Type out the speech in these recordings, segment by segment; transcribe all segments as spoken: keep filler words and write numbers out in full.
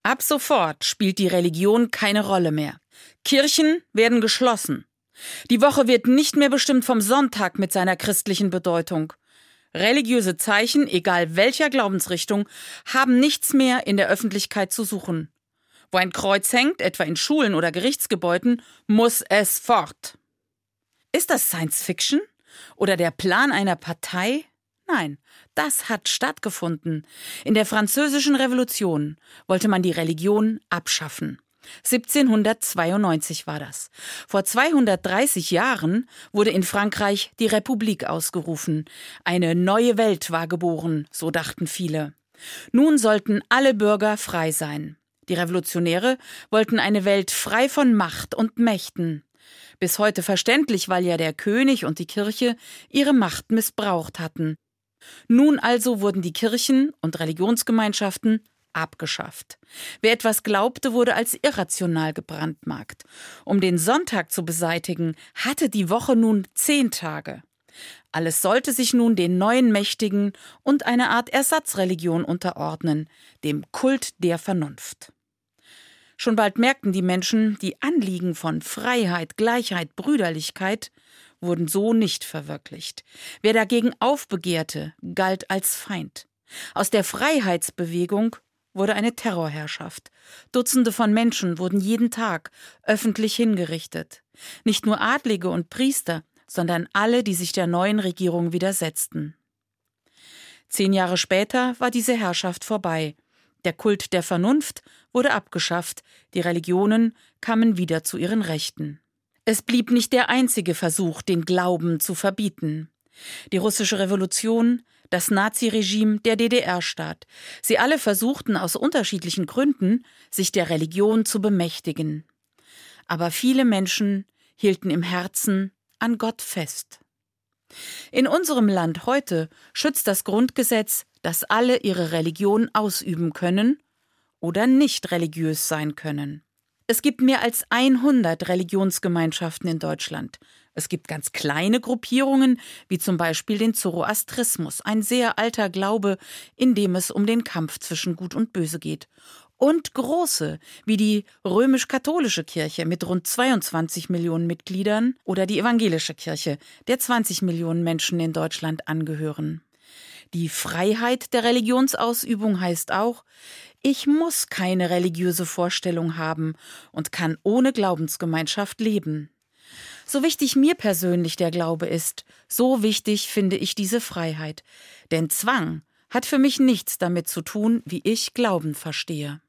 Ab sofort spielt die Religion keine Rolle mehr. Kirchen werden geschlossen. Die Woche wird nicht mehr bestimmt vom Sonntag mit seiner christlichen Bedeutung. Religiöse Zeichen, egal welcher Glaubensrichtung, haben nichts mehr in der Öffentlichkeit zu suchen. Wo ein Kreuz hängt, etwa in Schulen oder Gerichtsgebäuden, muss es fort. Ist das Science Fiction? Oder der Plan einer Partei? Nein, das hat stattgefunden. In der Französischen Revolution wollte man die Religion abschaffen. siebzehnhundertzweiundneunzig war das. Vor zweihundertdreißig Jahren wurde in Frankreich die Republik ausgerufen. Eine neue Welt war geboren, so dachten viele. Nun sollten alle Bürger frei sein. Die Revolutionäre wollten eine Welt frei von Macht und Mächten. Bis heute verständlich, weil ja der König und die Kirche ihre Macht missbraucht hatten. Nun also wurden die Kirchen und Religionsgemeinschaften abgeschafft. Wer etwas glaubte, wurde als irrational gebrandmarkt. Um den Sonntag zu beseitigen, hatte die Woche nun zehn Tage. Alles sollte sich nun den neuen Mächtigen und einer Art Ersatzreligion unterordnen, dem Kult der Vernunft. Schon bald merkten die Menschen, die Anliegen von Freiheit, Gleichheit, Brüderlichkeit wurden so nicht verwirklicht. Wer dagegen aufbegehrte, galt als Feind. Aus der Freiheitsbewegung wurde eine Terrorherrschaft. Dutzende von Menschen wurden jeden Tag öffentlich hingerichtet. Nicht nur Adlige und Priester, sondern alle, die sich der neuen Regierung widersetzten. Zehn Jahre später war diese Herrschaft vorbei. Der Kult der Vernunft wurde abgeschafft, die Religionen kamen wieder zu ihren Rechten. Es blieb nicht der einzige Versuch, den Glauben zu verbieten. Die russische Revolution, das Naziregime, der D D R-Staat. Sie alle versuchten aus unterschiedlichen Gründen, sich der Religion zu bemächtigen. Aber viele Menschen hielten im Herzen an Gott fest. In unserem Land heute schützt das Grundgesetz, dass alle ihre Religion ausüben können oder nicht religiös sein können. Es gibt mehr als hundert Religionsgemeinschaften in Deutschland. Es gibt ganz kleine Gruppierungen, wie zum Beispiel den Zoroastrismus, ein sehr alter Glaube, in dem es um den Kampf zwischen Gut und Böse geht. Und große, wie die römisch-katholische Kirche mit rund zweiundzwanzig Millionen Mitgliedern oder die evangelische Kirche, der zwanzig Millionen Menschen in Deutschland angehören. Die Freiheit der Religionsausübung heißt auch, ich muss keine religiöse Vorstellung haben und kann ohne Glaubensgemeinschaft leben. So wichtig mir persönlich der Glaube ist, so wichtig finde ich diese Freiheit. Denn Zwang hat für mich nichts damit zu tun, wie ich Glauben verstehe.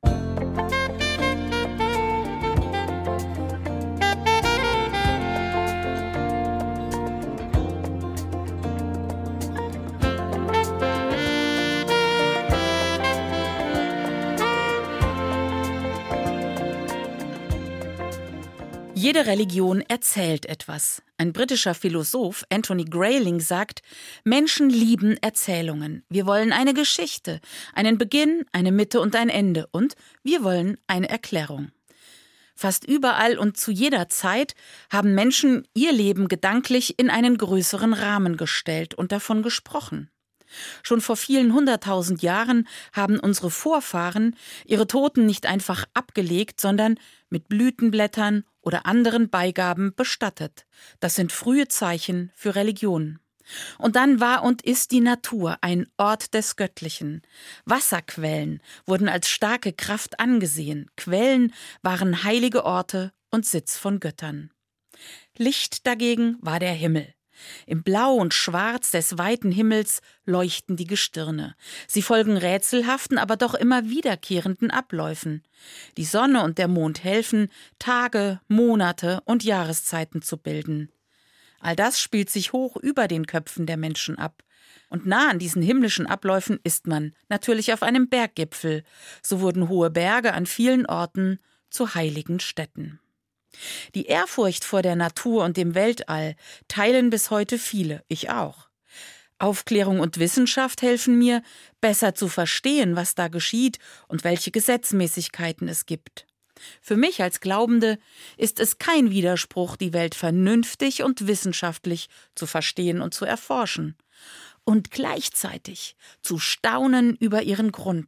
Jede Religion erzählt etwas. Ein britischer Philosoph, Anthony Grayling, sagt, Menschen lieben Erzählungen. Wir wollen eine Geschichte, einen Beginn, eine Mitte und ein Ende. Und wir wollen eine Erklärung. Fast überall und zu jeder Zeit haben Menschen ihr Leben gedanklich in einen größeren Rahmen gestellt und davon gesprochen. Schon vor vielen hunderttausend Jahren haben unsere Vorfahren ihre Toten nicht einfach abgelegt, sondern mit Blütenblättern oder anderen Beigaben bestattet. Das sind frühe Zeichen für Religion. Und dann war und ist die Natur ein Ort des Göttlichen. Wasserquellen wurden als starke Kraft angesehen. Quellen waren heilige Orte und Sitz von Göttern. Licht dagegen war der Himmel. Im Blau und Schwarz des weiten Himmels leuchten die Gestirne. Sie folgen rätselhaften, aber doch immer wiederkehrenden Abläufen. Die Sonne und der Mond helfen, Tage, Monate und Jahreszeiten zu bilden. All das spielt sich hoch über den Köpfen der Menschen ab. Und nah an diesen himmlischen Abläufen ist man, natürlich auf einem Berggipfel. So wurden hohe Berge an vielen Orten zu heiligen Städten. Die Ehrfurcht vor der Natur und dem Weltall teilen bis heute viele, ich auch. Aufklärung und Wissenschaft helfen mir, besser zu verstehen, was da geschieht und welche Gesetzmäßigkeiten es gibt. Für mich als Glaubende ist es kein Widerspruch, die Welt vernünftig und wissenschaftlich zu verstehen und zu erforschen. Und gleichzeitig zu staunen über ihren Grund,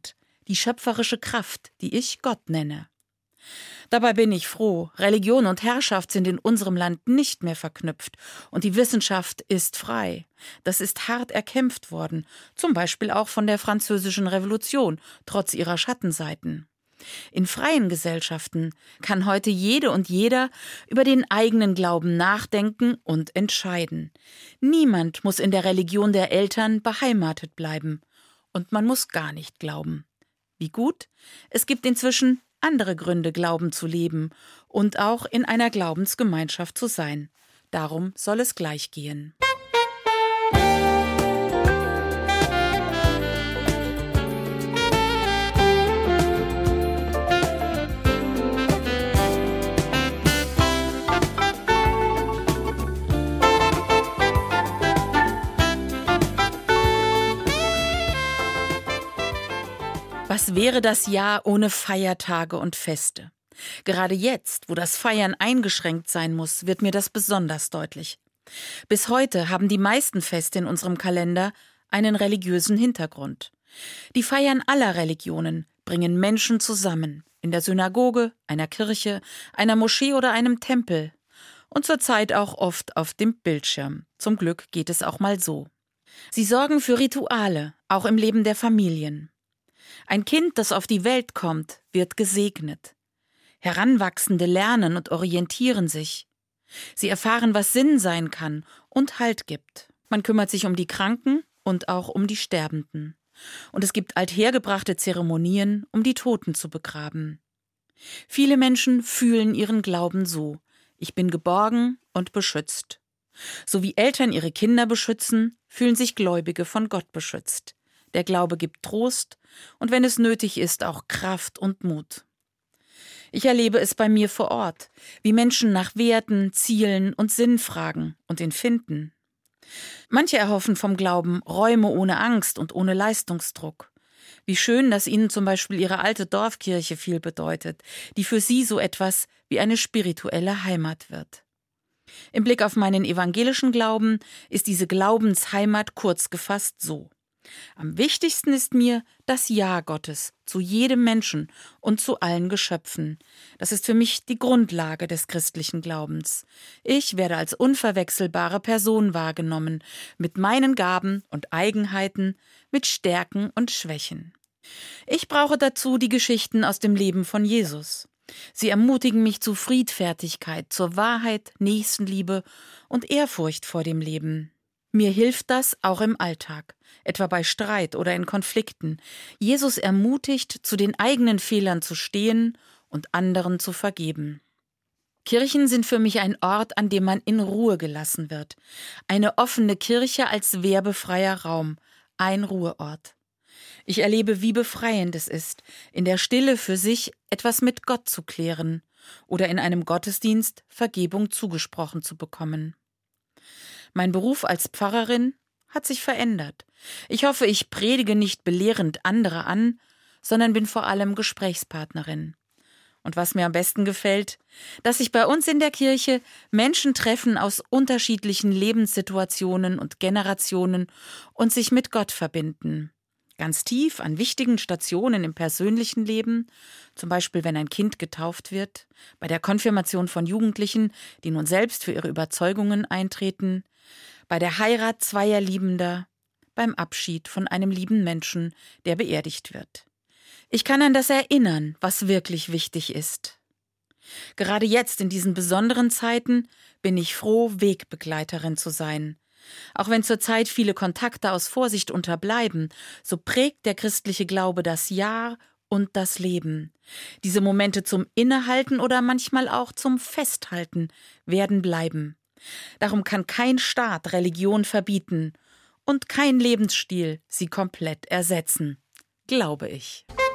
die schöpferische Kraft, die ich Gott nenne. Dabei bin ich froh, Religion und Herrschaft sind in unserem Land nicht mehr verknüpft und die Wissenschaft ist frei. Das ist hart erkämpft worden, zum Beispiel auch von der Französischen Revolution, trotz ihrer Schattenseiten. In freien Gesellschaften kann heute jede und jeder über den eigenen Glauben nachdenken und entscheiden. Niemand muss in der Religion der Eltern beheimatet bleiben. Und man muss gar nicht glauben. Wie gut, es gibt inzwischen andere Gründe, Glauben zu leben und auch in einer Glaubensgemeinschaft zu sein. Darum soll es gleich gehen. Was wäre das Jahr ohne Feiertage und Feste? Gerade jetzt, wo das Feiern eingeschränkt sein muss, wird mir das besonders deutlich. Bis heute haben die meisten Feste in unserem Kalender einen religiösen Hintergrund. Die Feiern aller Religionen bringen Menschen zusammen, in der Synagoge, einer Kirche, einer Moschee oder einem Tempel. Und zurzeit auch oft auf dem Bildschirm. Zum Glück geht es auch mal so. Sie sorgen für Rituale, auch im Leben der Familien. Ein Kind, das auf die Welt kommt, wird gesegnet. Heranwachsende lernen und orientieren sich. Sie erfahren, was Sinn sein kann und Halt gibt. Man kümmert sich um die Kranken und auch um die Sterbenden. Und es gibt althergebrachte Zeremonien, um die Toten zu begraben. Viele Menschen fühlen ihren Glauben so: Ich bin geborgen und beschützt. So wie Eltern ihre Kinder beschützen, fühlen sich Gläubige von Gott beschützt. Der Glaube gibt Trost und wenn es nötig ist, auch Kraft und Mut. Ich erlebe es bei mir vor Ort, wie Menschen nach Werten, Zielen und Sinn fragen und ihn finden. Manche erhoffen vom Glauben Räume ohne Angst und ohne Leistungsdruck. Wie schön, dass ihnen zum Beispiel ihre alte Dorfkirche viel bedeutet, die für sie so etwas wie eine spirituelle Heimat wird. Im Blick auf meinen evangelischen Glauben ist diese Glaubensheimat kurz gefasst so: Am wichtigsten ist mir das Ja Gottes zu jedem Menschen und zu allen Geschöpfen. Das ist für mich die Grundlage des christlichen Glaubens. Ich werde als unverwechselbare Person wahrgenommen, mit meinen Gaben und Eigenheiten, mit Stärken und Schwächen. Ich brauche dazu die Geschichten aus dem Leben von Jesus. Sie ermutigen mich zu Friedfertigkeit, zur Wahrheit, Nächstenliebe und Ehrfurcht vor dem Leben. Mir hilft das auch im Alltag, etwa bei Streit oder in Konflikten. Jesus ermutigt, zu den eigenen Fehlern zu stehen und anderen zu vergeben. Kirchen sind für mich ein Ort, an dem man in Ruhe gelassen wird. Eine offene Kirche als werbefreier Raum, ein Ruheort. Ich erlebe, wie befreiend es ist, in der Stille für sich etwas mit Gott zu klären oder in einem Gottesdienst Vergebung zugesprochen zu bekommen. Mein Beruf als Pfarrerin hat sich verändert. Ich hoffe, ich predige nicht belehrend andere an, sondern bin vor allem Gesprächspartnerin. Und was mir am besten gefällt, dass sich bei uns in der Kirche Menschen treffen aus unterschiedlichen Lebenssituationen und Generationen und sich mit Gott verbinden. Ganz tief an wichtigen Stationen im persönlichen Leben, zum Beispiel wenn ein Kind getauft wird, bei der Konfirmation von Jugendlichen, die nun selbst für ihre Überzeugungen eintreten, bei der Heirat zweier Liebender, beim Abschied von einem lieben Menschen, der beerdigt wird. Ich kann an das erinnern, was wirklich wichtig ist. Gerade jetzt in diesen besonderen Zeiten bin ich froh, Wegbegleiterin zu sein. Auch wenn zurzeit viele Kontakte aus Vorsicht unterbleiben, so prägt der christliche Glaube das Jahr und das Leben. Diese Momente zum Innehalten oder manchmal auch zum Festhalten werden bleiben. Darum kann kein Staat Religion verbieten und kein Lebensstil sie komplett ersetzen, glaube ich.